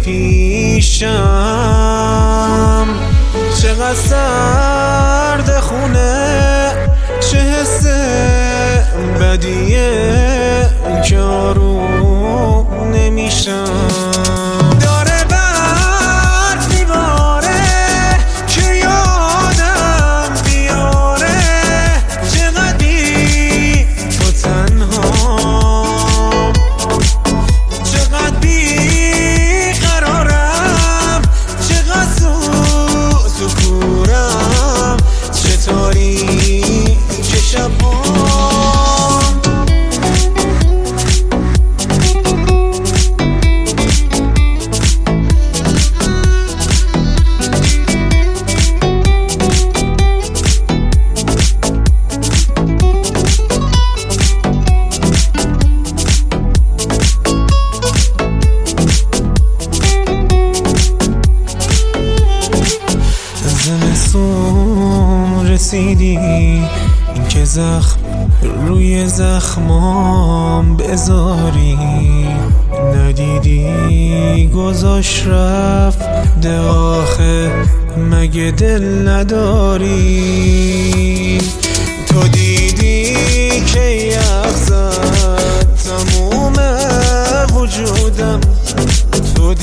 پیشم، چقدر سرد خونه، چه حس بدیه که آروم نمیشم. داره برف میباره که یادم بیاره، چقدر بی تو تنهام، چقدر بی قرارم، چقدر تو کورم، چطوری که شبام. زمستون رسیدی، این که زخم روی زخمام بذاری، ندیدی گذاشت رفت ده آخه مگه دل نداری. تو دیدی که یخ زد تموم وجودم، تو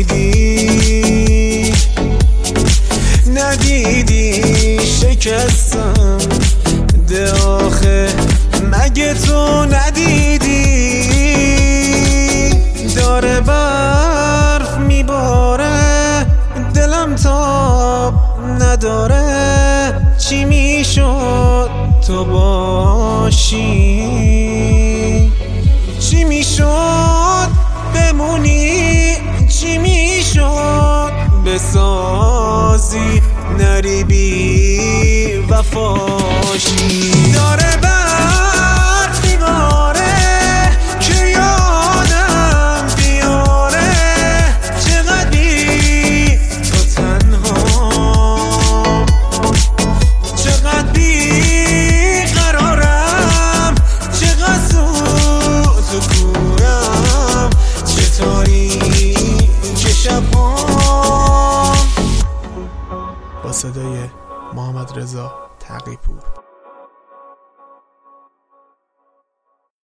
دیدی ندیدی شکستم ده آخه مگه تو ندیدی. داره برف میباره دلم تاب نداره، چی میشد تو باشی، چی میشد بمونی، چی میشد بسازی نری بی وفاشی. داره برف میباره که یادم بیاره، چقدر بی تو تنهام، چقدر بی قرارم، چقدر تو کورم، چطوری که شبام. با صدای محمد رضا تقی‌پور.